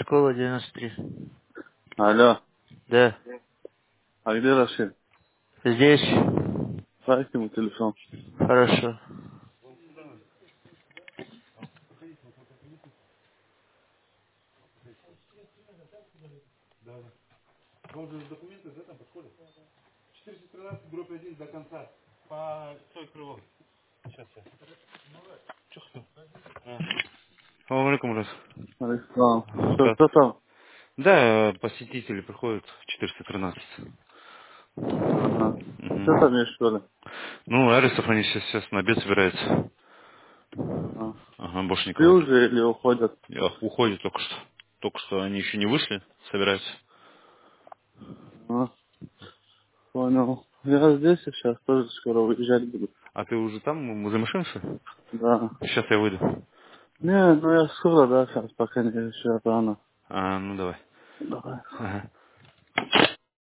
школа 93. Алло, Да. а где Рашид? Здесь. Дайте ему телефон. Хорошо. Салам алейкум, Рас. Александр. Что, Как? кто там? Да, посетители приходят 413. Ага. Что Мгм. там есть, что ли? Ну, Арисов, они сейчас на обед собираются. Ага. Ага, больше Ты никого. уже или уходят? Уходят только что. Только что они еще не вышли, собираются. Ага. Понял. Я здесь сейчас тоже скоро выезжать буду. А ты уже там, возле машины, что ли? Да. Сейчас я выйду. Не, ну я скоро, да, сейчас пока не еще рано. Ну давай. Давай. Ага.